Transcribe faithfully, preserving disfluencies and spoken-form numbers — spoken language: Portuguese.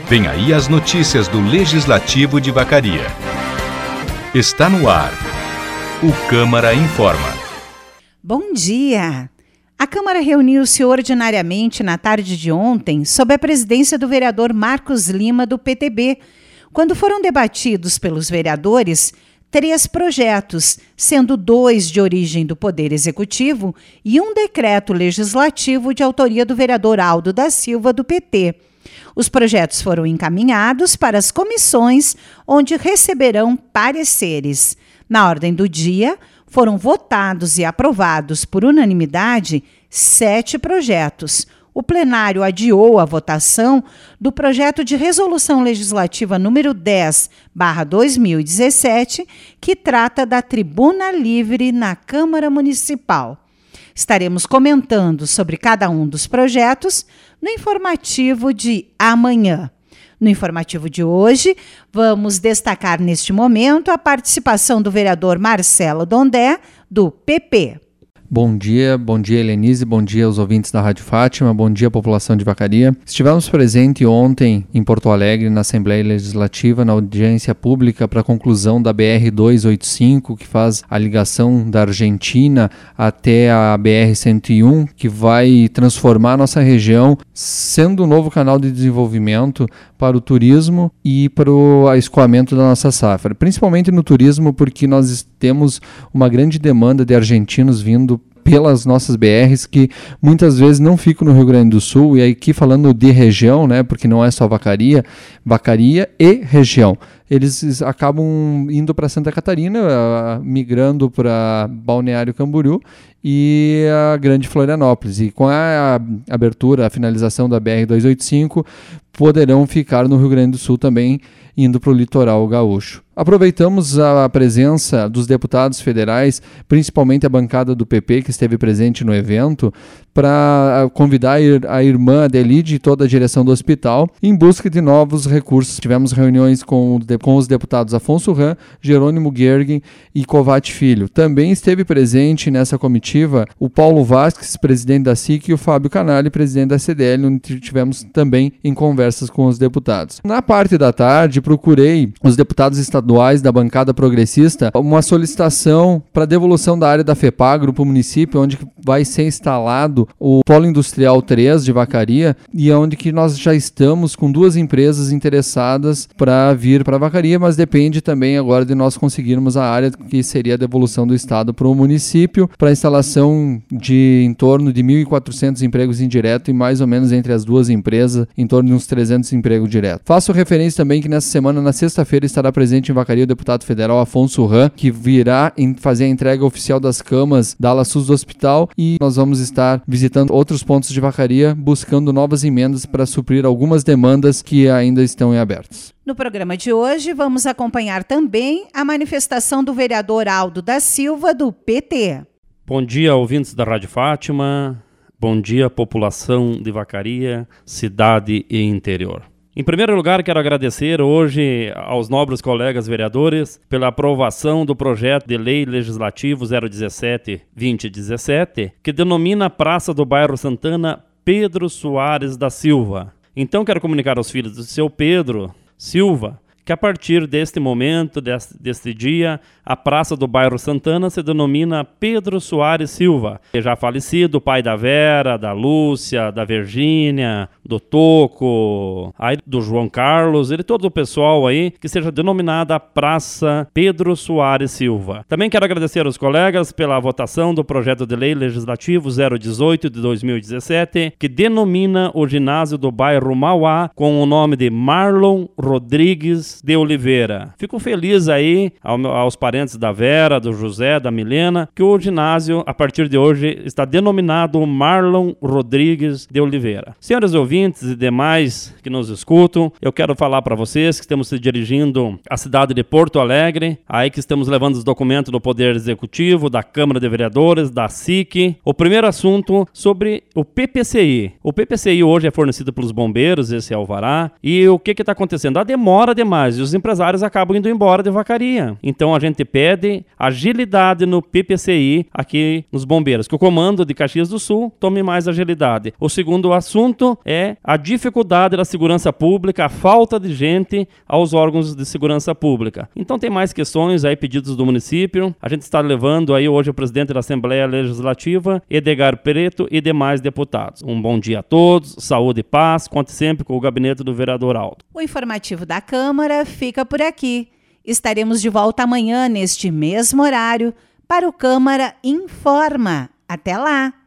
Vem aí as notícias do Legislativo de Vacaria. Está no ar. O Câmara Informa. Bom dia! A Câmara reuniu-se ordinariamente na tarde de ontem sob a presidência do vereador Marcos Lima, do P T B, quando foram debatidos pelos vereadores três projetos, sendo dois de origem do Poder Executivo e um decreto legislativo de autoria do vereador Aldo da Silva, do P T. Os projetos foram encaminhados para as comissões, onde receberão pareceres. Na ordem do dia, foram votados e aprovados por unanimidade sete projetos. O plenário adiou a votação do projeto de resolução legislativa número dez barra dois mil e dezessete, que trata da tribuna livre na Câmara Municipal. Estaremos comentando sobre cada um dos projetos no informativo de amanhã. No informativo de hoje, vamos destacar neste momento a participação do vereador Marcelo Dondé, do P P. Bom dia, bom dia Helenise, bom dia aos ouvintes da Rádio Fátima, bom dia população de Vacaria. Estivemos presentes ontem em Porto Alegre, na Assembleia Legislativa, na audiência pública para a conclusão da B R duzentos e oitenta e cinco, que faz a ligação da Argentina até a B R cento e um, que vai transformar a nossa região, sendo um novo canal de desenvolvimento para o turismo e para o escoamento da nossa safra. Principalmente no turismo, porque nós temos uma grande demanda de argentinos vindo pelas nossas B Rs, que muitas vezes não ficam no Rio Grande do Sul, e aqui falando de região, né, porque não é só Vacaria, Vacaria e região. Eles acabam indo para Santa Catarina, uh, migrando para Balneário Camboriú e a Grande Florianópolis. E com a abertura, a finalização da B R duzentos e oitenta e cinco, poderão ficar no Rio Grande do Sul também, indo para o litoral gaúcho. Aproveitamos a presença dos deputados federais, principalmente a bancada do P P, que esteve presente no evento, para convidar a irmã Adelide e toda a direção do hospital em busca de novos recursos. Tivemos reuniões com, com os deputados Afonso Ram, Jerônimo Gergen e Covatti Filho. Também esteve presente nessa comitiva o Paulo Vasques, presidente da S I C, e o Fábio Canali, presidente da C D L, onde tivemos também em conversas com os deputados. Na parte da tarde, procurei os deputados estaduais da bancada progressista uma solicitação para devolução da área da FEPAGRO para o município, onde vai ser instalado o Polo Industrial três de Vacaria, e onde que nós já estamos com duas empresas interessadas para vir para Vacaria, mas depende também agora de nós conseguirmos a área que seria a devolução do Estado para o município, para a instalação de em torno de mil e quatrocentos empregos indiretos e mais ou menos entre as duas empresas, em torno de uns trezentos empregos diretos. Faço referência também que nessa semana, na sexta-feira, estará presente em Vacaria o deputado federal Afonso Ram, que virá em fazer a entrega oficial das camas da ala SUS do hospital, e nós vamos estar visitando outros pontos de Vacaria, buscando novas emendas para suprir algumas demandas que ainda estão em abertas. No programa de hoje, vamos acompanhar também a manifestação do vereador Aldo da Silva, do P T. Bom dia, ouvintes da Rádio Fátima. Bom dia, população de Vacaria, cidade e interior. Em primeiro lugar, quero agradecer hoje aos nobres colegas vereadores pela aprovação do projeto de lei legislativo zero dezessete barra vinte e dezessete, que denomina a Praça do Bairro Santana Pedro Soares da Silva. Então, quero comunicar aos filhos do seu Pedro Silva que a partir deste momento, deste, deste dia, a Praça do Bairro Santana se denomina Pedro Soares Silva. Já falecido, pai da Vera, da Lúcia, da Virgínia, do Toco, aí do João Carlos, e todo o pessoal aí, que seja denominada Praça Pedro Soares Silva. Também quero agradecer aos colegas pela votação do projeto de lei legislativo zero dezoito de dois mil e dezessete, que denomina o ginásio do bairro Mauá com o nome de Marlon Rodrigues de Oliveira. Fico feliz aí aos parentes da Vera, do José, da Milena, que o ginásio, a partir de hoje, está denominado Marlon Rodrigues de Oliveira. Senhores ouvintes e demais que nos escutam, eu quero falar para vocês que estamos se dirigindo à cidade de Porto Alegre, aí que estamos levando os documentos do Poder Executivo, da Câmara de Vereadores, da S I C. O primeiro assunto sobre o P P C I. O P P C I hoje é fornecido pelos bombeiros, esse alvará, e o que está acontecendo? A demora demais mais, e os empresários acabam indo embora de Vacaria. Então a gente pede agilidade no P P C I aqui nos bombeiros, que o comando de Caxias do Sul tome mais agilidade. O segundo assunto é a dificuldade da segurança pública, a falta de gente aos órgãos de segurança pública. Então tem mais questões aí, pedidos do município. A gente está levando aí hoje o presidente da Assembleia Legislativa, Edgar Preto, e demais deputados. Um bom dia a todos, saúde e paz, conte sempre com o gabinete do vereador Aldo. O informativo da Câmara fica por aqui. Estaremos de volta amanhã neste mesmo horário para o Câmara Informa. Até lá!